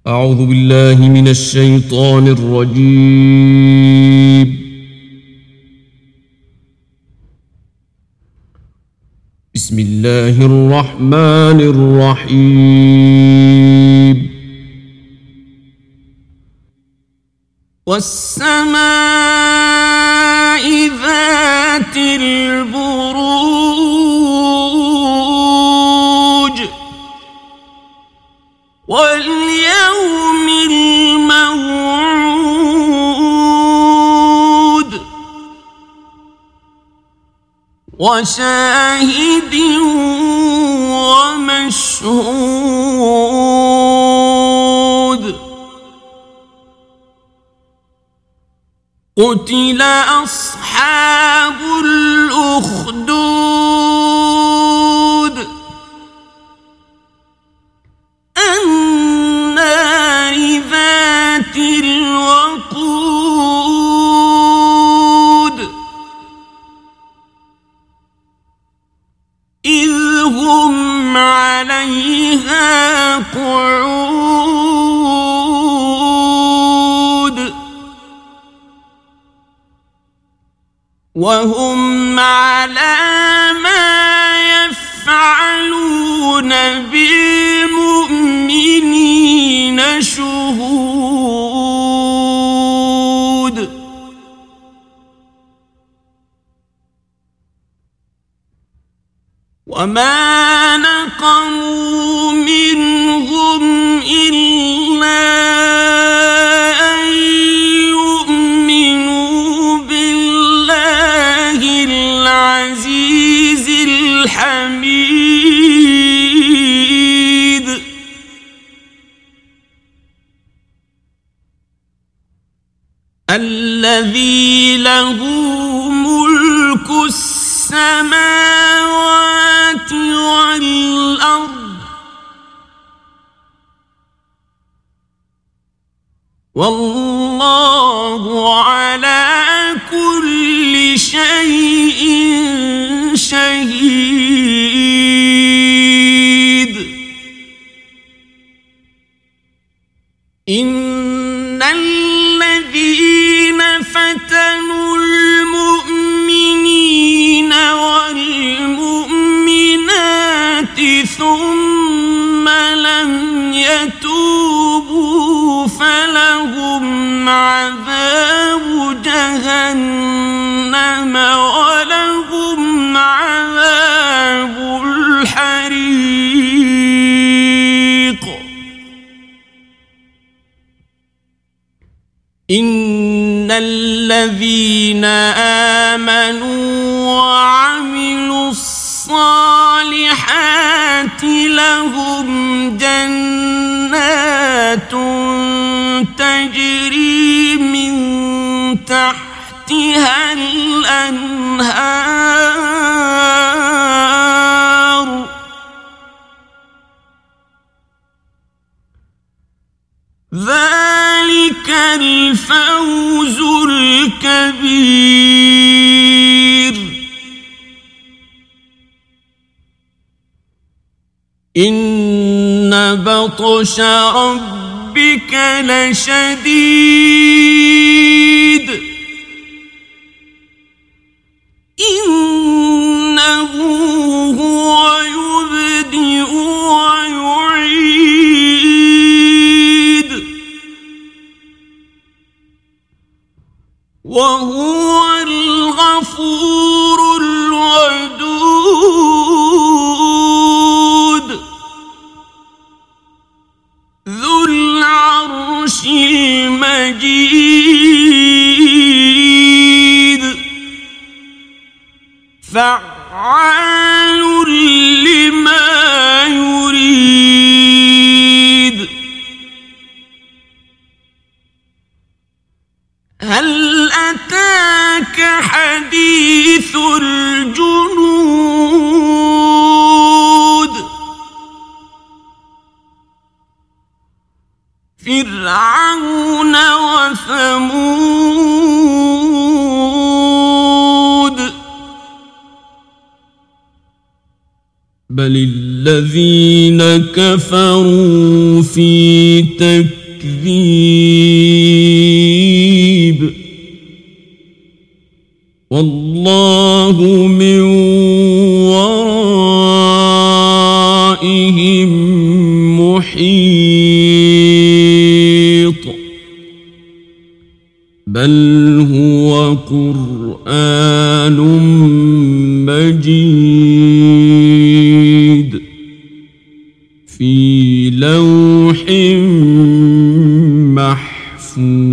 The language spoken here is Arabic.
أعوذ بالله من الشيطان الرجيم. بسم الله الرحمن الرحيم. والسماء ذات البروج واليوم الموعود وشاهد ومشهود. قتل أصحاب الأخدود النار ذات الوقود إذ هم عليها قعود وهم على ما يفعلون بالمؤمنين شهود. وما نقموا منهم إلا أن يؤمنوا بالله العزيز الحميد الذي له ملك السماوات والأرض والله على كل شيء شهيد. إن الذين فتنوا المؤمنين والمؤمنات ثم لم يتوبوا فلهم عذاب جهنم ولهم عذاب الحريق. إن الذين آمنوا وعملوا الصالحات لهم جنات تجري من تحتها الأنهار ذلك الفوز الكبير. إن بطش ربك لشديد إنه هو يبدئ ويعيد وهو الغفور الودود ذو العرش المجيد فعال لما يريد. هل أتاك حديث الجنود فرعون وثمود بل الذين كفروا في تكذيب والله من ورائهم محيط بل هو قرآن مجيد في لوح محفوظ